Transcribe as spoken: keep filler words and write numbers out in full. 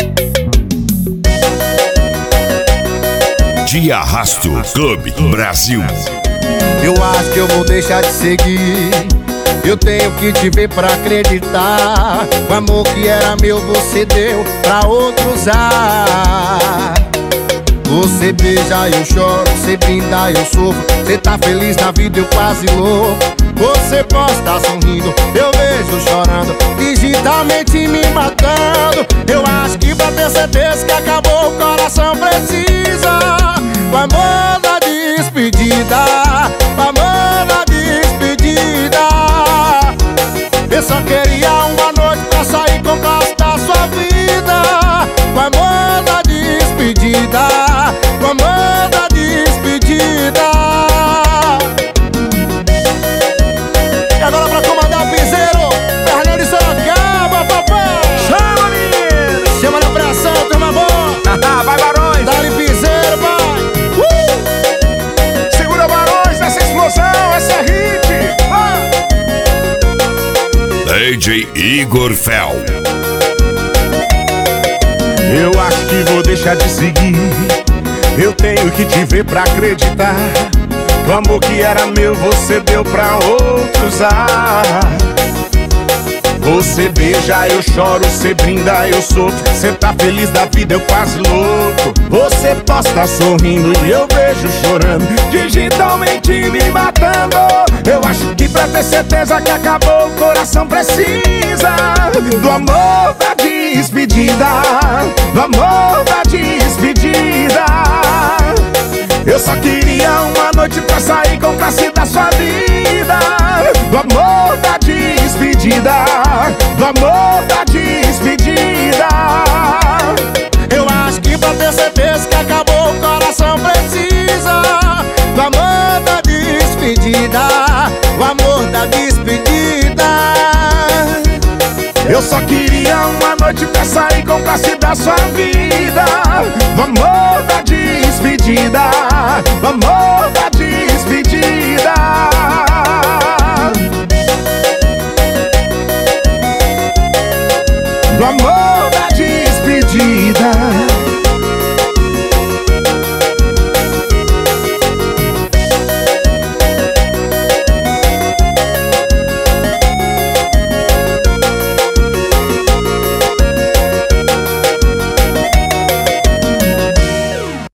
De Arrasto Clube Brasil. Eu acho que eu vou deixar de seguir. Eu tenho que te ver pra acreditar. O amor que era meu você deu pra outro usar. Você beija, eu choro, você brinda, eu sofro. Você tá feliz na vida, eu quase louco. Você posta sorrindo, eu vejo chorando, digitalmente me matando. Eu acho que pra ter certeza que acabou, o coração precisa o amor da despedida, o amor da despedida. Eu só queria uma noite pra sair com o gosto da sua vida. O amor da despedida, o amor da despedida. E agora pra comandar o piseiro, Fernando de Sorocaba, papai. Chama, menino! Chama na pressão, turma boa. Vai, Barões! Dá-lhe piseiro, pai. Uh! Segura, Barões, essa explosão, essa é hit! Ah! D J Igor Fel. Eu acho que vou deixar de seguir. Eu tenho que te ver pra acreditar. O amor que era meu você deu pra outro usar. Você beija, eu choro, você brinda, eu sofro. Você tá feliz da vida, eu quase louco. Você posta sorrindo e eu vejo chorando, digitalmente me matando. Eu acho que pra ter certeza que acabou, o coração precisa do amor da despedida, do amor da despedida. Eu só queria uma noite pra sair com classe da sua vida. Do amor da despedida, do amor da despedida. Eu acho que pra ter certeza que acabou, o coração precisa do amor da despedida, o amor da despedida. Eu só queria uma noite pra sair com classe da sua vida. Do amor da despedida, do amor da